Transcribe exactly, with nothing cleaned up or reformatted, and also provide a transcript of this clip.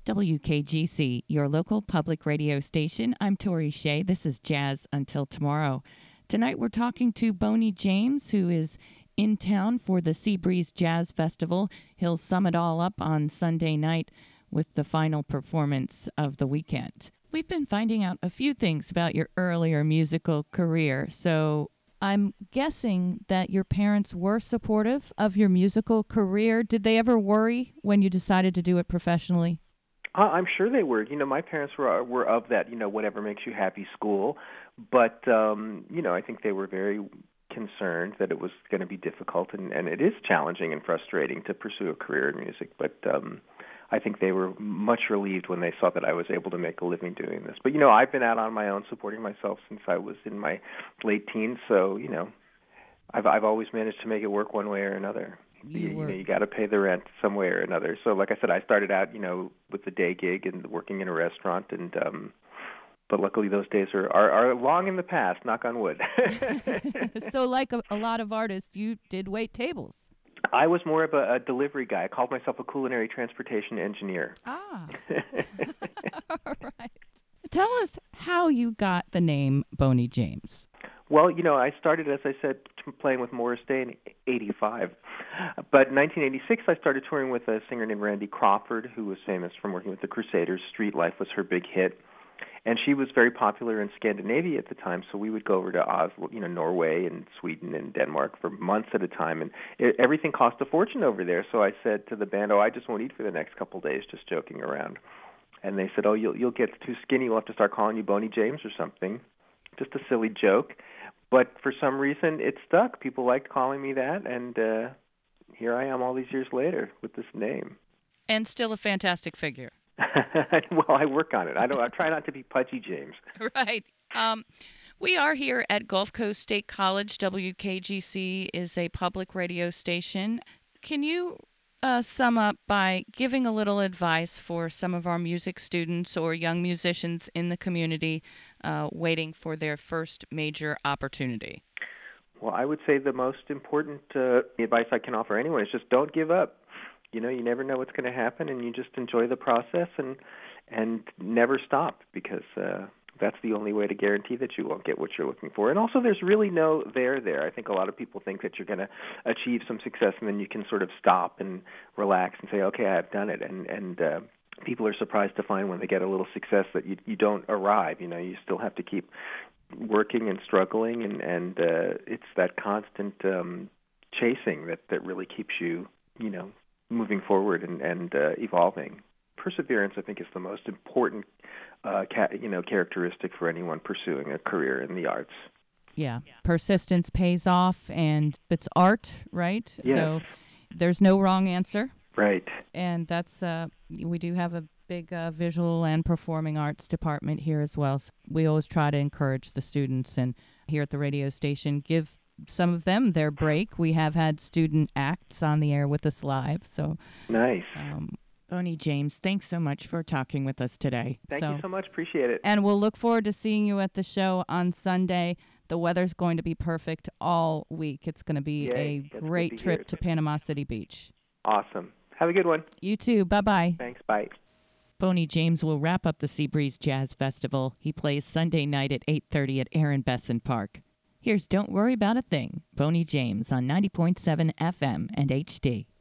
W K G C, your local public radio station. I'm Tori Shea. This is Jazz Until Tomorrow. Tonight we're talking to Boney James, who is in town for the Seabreeze Jazz Festival. He'll sum it all up on Sunday night with the final performance of the weekend. We've been finding out a few things about your earlier musical career, so I'm guessing that your parents were supportive of your musical career. Did they ever worry when you decided to do it professionally? Uh, I'm sure they were. You know, my parents were were of that, you know, whatever makes you happy school. But, um, you know, I think they were very concerned that it was going to be difficult, and, and it is challenging and frustrating to pursue a career in music. But um, I think they were much relieved when they saw that I was able to make a living doing this. But, you know, I've been out on my own supporting myself since I was in my late teens. So, you know, I've I've always managed to make it work one way or another. You, you, you know, you got to pay the rent some way or another. So, like I said, I started out, you know, with the day gig and working in a restaurant, and um, but luckily those days are, are, are long in the past. Knock on wood. So, like a, a lot of artists, you did wait tables. I was more of a, a delivery guy. I called myself a culinary transportation engineer. Ah, all right. Tell us how you got the name Boney James. Well, you know, I started, as I said, playing with Morris Day in eighty-five. But in nineteen eighty-six, I started touring with a singer named Randy Crawford, who was famous from working with the Crusaders. Street Life was her big hit. And she was very popular in Scandinavia at the time, so we would go over to Oslo, you know, Norway and Sweden and Denmark for months at a time. And it, everything cost a fortune over there. So I said to the band, oh, I just won't eat for the next couple of days, just joking around. And they said, oh, you'll, you'll get too skinny. We'll have to start calling you Boney James or something. Just a silly joke. But for some reason, it stuck. People liked calling me that, and uh, here I am all these years later with this name. And still a fantastic figure. Well, I work on it. I don't. I try not to be Pudgy James. Right. Um, we are here at Gulf Coast State College. W K G C is a public radio station. Can you uh, sum up by giving a little advice for some of our music students or young musicians in the community uh, waiting for their first major opportunity? Well, I would say the most important uh, advice I can offer anyone is just don't give up. You know, you never know what's going to happen, and you just enjoy the process and and never stop, because uh, that's the only way to guarantee that you won't get what you're looking for. And also, there's really no there there. I think a lot of people think that you're going to achieve some success, and then you can sort of stop and relax and say, okay, I've done it. And and uh, people are surprised to find when they get a little success that you you don't arrive. You know, you still have to keep working and struggling, and, and uh, it's that constant um, chasing that, that really keeps you, you know, moving forward and, and uh, evolving. Perseverance, I think, is the most important, uh, ca- you know, characteristic for anyone pursuing a career in the arts. Yeah, persistence pays off, and it's art, right? Yes. So there's no wrong answer. Right. And that's uh, we do have a big uh, visual and performing arts department here as well. So we always try to encourage the students, and here at the radio station, give some of them their break. We have had student acts on the air with us live. So nice. Um, Boney James, thanks so much for talking with us today. Thank so, you so much. Appreciate it. And we'll look forward to seeing you at the show on Sunday. The weather's going to be perfect all week. It's going to be Yay. a That's great to trip to Panama City Beach. Awesome. Have a good one. You too. Bye-bye. Thanks. Bye. Boney James will wrap up the Seabreeze Jazz Festival. He plays Sunday night at eight thirty at Aaron Besson Park. Here's Don't Worry About a Thing, Boney James on ninety point seven F M and H D.